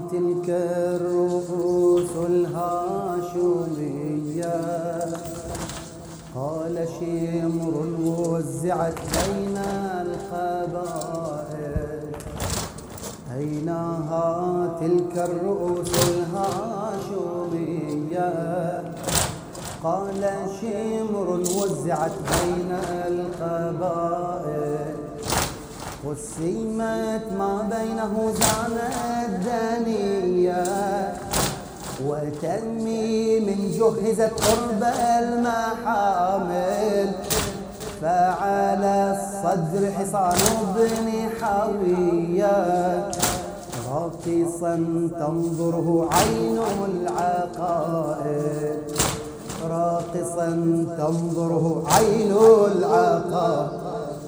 تلك الرؤوس الهاشمية قال شمر وزعت بين القبائل أينها تلك الرؤوس الهاشمية قال شمر وزعت بين القبائل قسمت ما بينه زانت دنيا وتميم جهزت قرب المحامل فعلى الصدر حصان بن حوية راقصا تنظره عين العقائد راقصا تنظره عين العقائد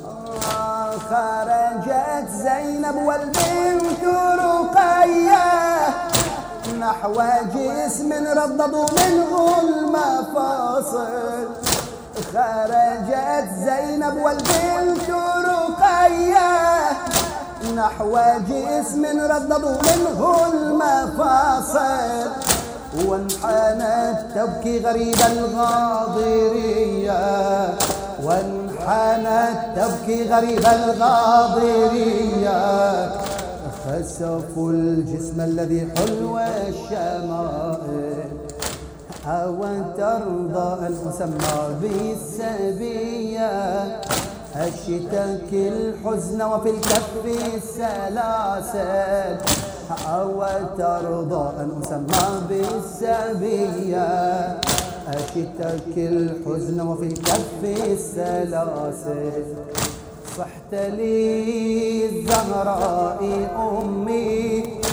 خرجت زينب والبنت رقية نحو جسم رددوا منه المفاصل خرجت زينب والبنت رقية نحو جسم رددوا منه المفاصل وانحنت تبكي غريب الغاضرية وانحنت تبكي غريب الغاضرية خسفوا الجسم الذي حلو الشمائل أو ترضى أن أسمى بالسبية أشتكي الحزن وفي الكف السلاسل أو ترضى أن أسمى بالسبية أشتكي الحزن وفي الكف السلاسل صحت لي الزهراء أمي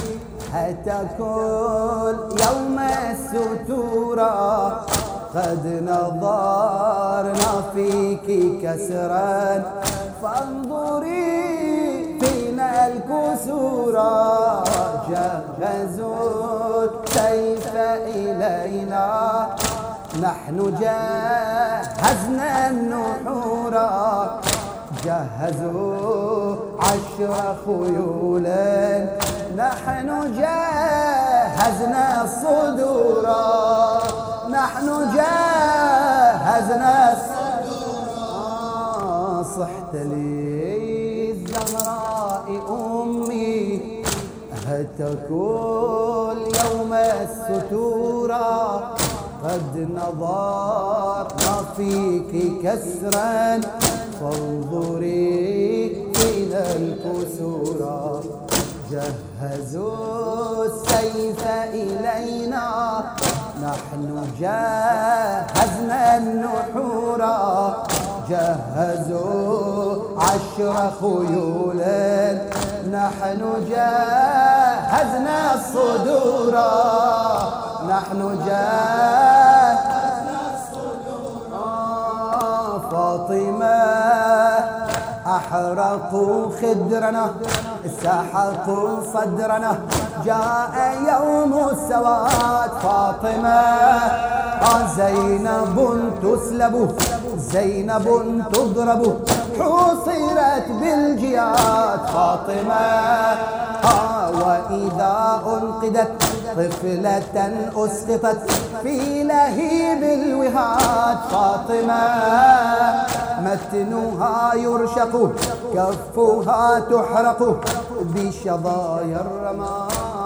هتكل يوم الستورة قد نظرنا فيك كسرا فانظري فينا الكسورا جهزوا السيف إلينا نحن جهزنا النحورا جهزوا 10 خيول نحن جهزنا الصدورا نحن جهزنا الصدورا صحت لي الزهراء أمي هتكل يوم الستورة قد نظرنا فيك كسرا فانظري فينا الكسورا جهزوا السيف إلينا نحن جهزنا النحورا جهزوا 10 خيول نحن جهزنا الصدورا نحن جهزنا الصدورا فاطمة أحرقوا خدرنا سحقوا صدرنا جاء يوم السواد فاطمة زينب تسلب زينب تضرب حوصرت بالجياد فاطمة وإذا أنقذت طفلة أسقطت في لهيب الوهاد فاطمة متنها يرشق كفها تحرق بشظايا الرماد